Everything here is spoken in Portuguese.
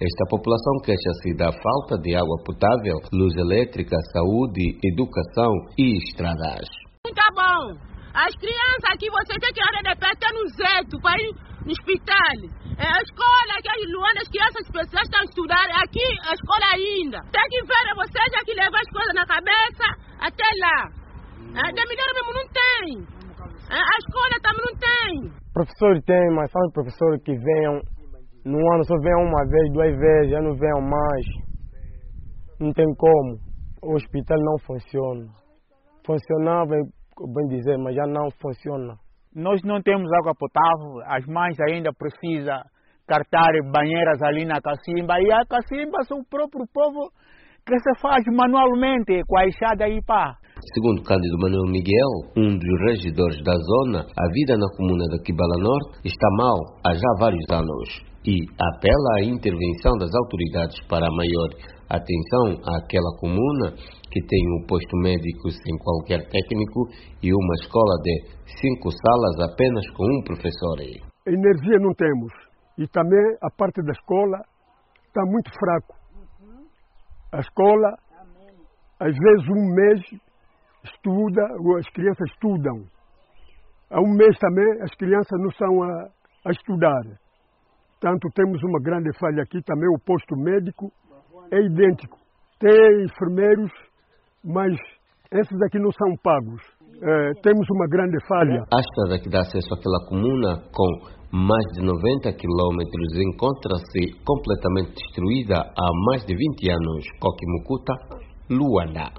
Esta população queixa-se da falta de água potável, luz elétrica, saúde, educação e estradas. Muito bom. As crianças aqui, você tem que ir de pé até no Zeto, para ir no hospital. A escola, que as crianças precisam estão a estudar, aqui a escola ainda. Tem que ver vocês aqui levar as coisas na cabeça até lá. Da melhor mesmo não tem. A escola também não tem. Professores tem, mas são professores que venham no ano, só venham uma vez, 2 vezes, já não venham mais. Não tem como. O hospital não funciona. Funcionava, bem dizer, mas já não funciona. Nós não temos água potável, as mães ainda precisam cartar banheiras ali na cacimba, e a cacimba são o próprio povo que se faz manualmente com a enxada e pá. Segundo Cândido Manuel Miguel, um dos regidores da zona, a vida na comuna da Kibala Norte está mal há já vários anos e apela à intervenção das autoridades para a maior atenção àquela comuna que tem um posto médico sem qualquer técnico e uma escola de 5 salas apenas com um professor. Energia não temos e também a parte da escola está muito fraco. A escola, às vezes um mês estuda, as crianças estudam. Há um mês também as crianças não são a estudar. Tanto temos uma grande falha aqui também, o posto médico é idêntico. Tem enfermeiros, mas esses aqui não são pagos. Temos uma grande falha. A estrada que dá acesso àquela comuna, com mais de 90 quilômetros, encontra-se completamente destruída há mais de 20 anos. Coquimucuta, Luanda.